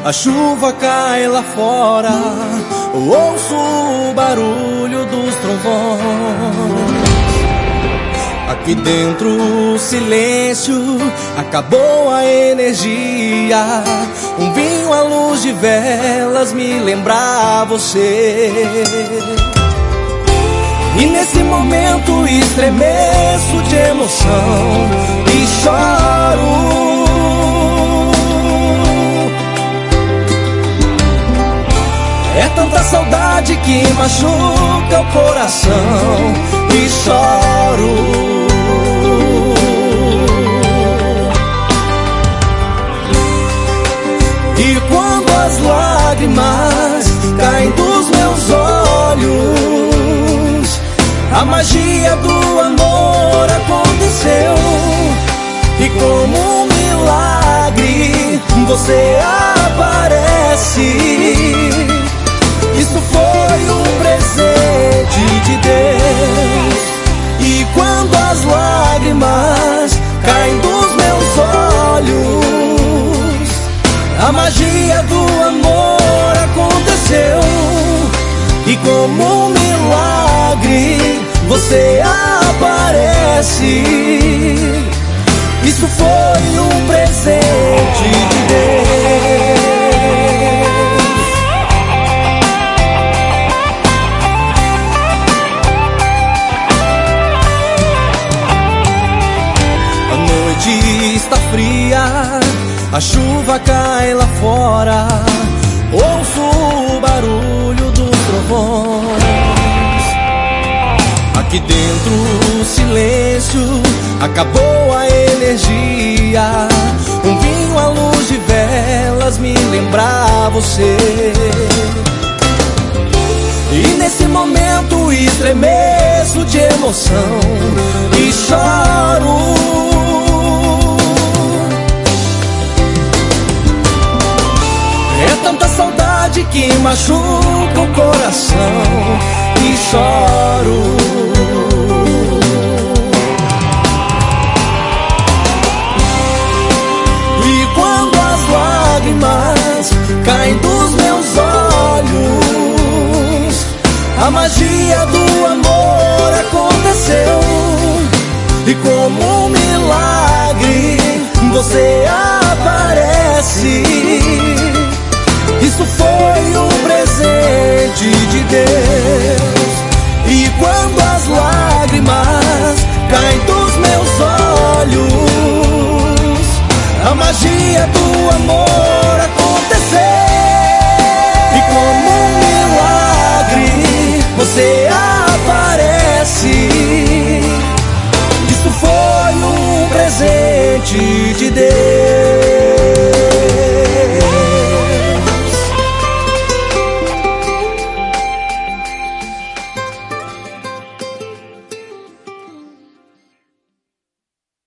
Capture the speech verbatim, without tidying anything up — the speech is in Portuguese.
a chuva cai lá fora, ouço o barulho dos trovões. Aqui dentro o silêncio, acabou a energia. Um vinho à luz de velas me lembra você. E nesse momento estremeço de emoção e choro. É tanta saudade que machuca o coração e choro. E quando as lágrimas caem dos meus olhos, a magia do amor aconteceu. E como um milagre você aparece. Isso foi um presente de Deus. E quando as lágrimas caem dos meus olhos, a magia do amor aconteceu. E como um milagre você aparece. Isso foi um presente de Deus. A noite está fria, a chuva cai lá fora, ouço o barulho dos trovões. Aqui dentro o silêncio, acabou a energia. Um vinho à luz de velas me lembra você. E nesse momento estremeço de emoção e choro. É tanta saudade que machuca o coração e choro. E quando as lágrimas caem dos meus olhos, a magia do amor aconteceu. E como um milagre você aparece. Isso foi um presente de Deus. E quando as lágrimas caem dos meus olhos, a magia do amor aconteceu. E como um milagre você aparece. Isso foi um presente de Deus.